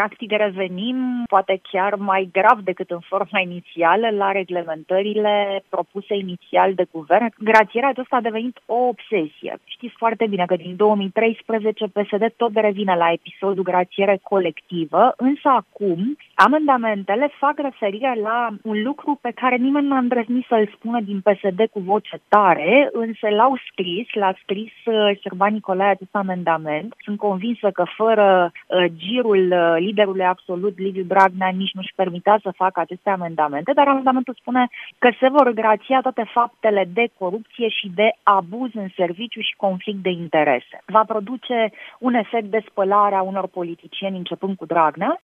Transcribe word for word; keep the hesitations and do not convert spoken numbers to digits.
Practic revenim, poate chiar mai grav decât în forma inițială, la reglementările propuse inițial de guvern. Grațierea aceasta a devenit o obsesie. Știți foarte bine că din două mii treisprezece P S D tot revine la episodul grațiere colectivă, însă acum amendamentele fac referire la un lucru pe care nimeni nu a îndrăznit să-l spună din P S D cu voce tare, însă l-au scris, l-a scris Șerban Nicolae acest amendament. Sunt convinsă că fără uh, girul uh, liderului absolut, Liviu Dragnea, nici nu-și permitea să facă aceste amendamente, dar amendamentul spune că se vor grația toate faptele de corupție și de abuz în serviciu și conflict de interese. Va produce un efect de spălare a unor politicieni începând cu Dragnea.